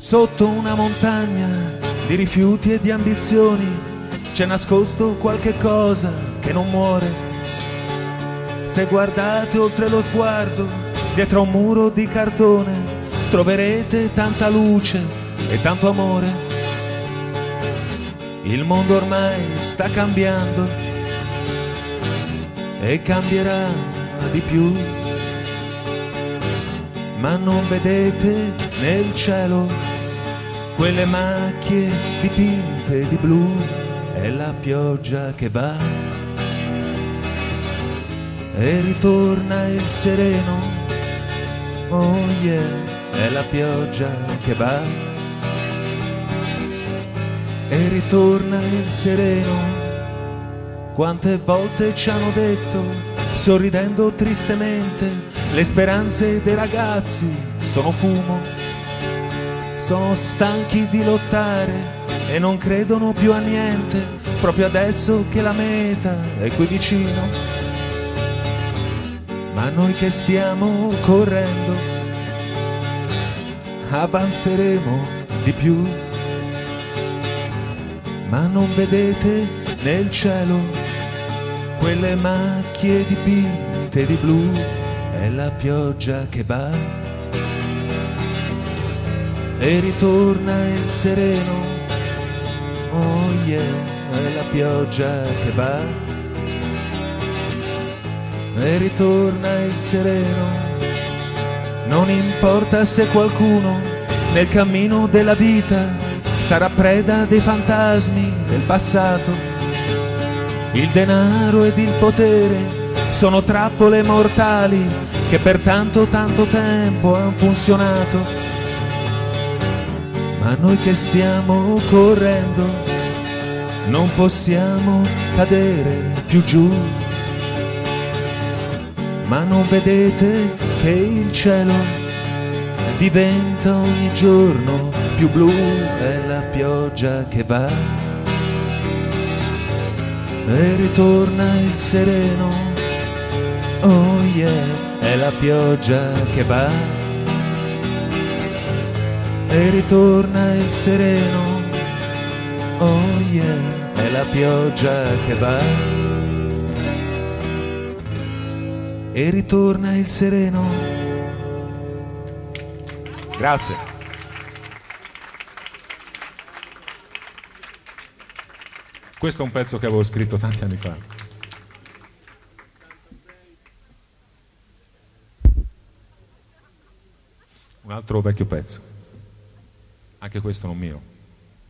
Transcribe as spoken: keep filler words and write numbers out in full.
Sotto una montagna di rifiuti e di ambizioni c'è nascosto qualche cosa che non muore. Se guardate oltre lo sguardo, dietro a un muro di cartone, troverete tanta luce e tanto amore. Il mondo ormai sta cambiando e cambierà di più, ma non vedete nel cielo quelle macchie dipinte di blu? È la pioggia che va e ritorna il sereno. Oh yeah, è la pioggia che va e ritorna il sereno. Quante volte ci hanno detto, sorridendo tristemente, le speranze dei ragazzi sono fumo. Sono stanchi di lottare e non credono più a niente, proprio adesso che la meta è qui vicino. Ma noi che stiamo correndo avanzeremo di più. Ma non vedete nel cielo quelle macchie dipinte di blu? È la pioggia che va e ritorna il sereno. Oh yeah, è la pioggia che va e ritorna il sereno. Non importa se qualcuno nel cammino della vita sarà preda dei fantasmi del passato. Il denaro ed il potere sono trappole mortali che per tanto tanto tempo hanno funzionato. Ma noi che stiamo correndo non possiamo cadere più giù. Ma non vedete che il cielo diventa ogni giorno più blu? È la pioggia che va e ritorna il sereno. Oh yeah, è la pioggia che va e ritorna il sereno. Oh yeah, è la pioggia che va e ritorna il sereno. Grazie. Questo è un pezzo che avevo scritto tanti anni fa. Un altro vecchio pezzo. Anche questo non mio.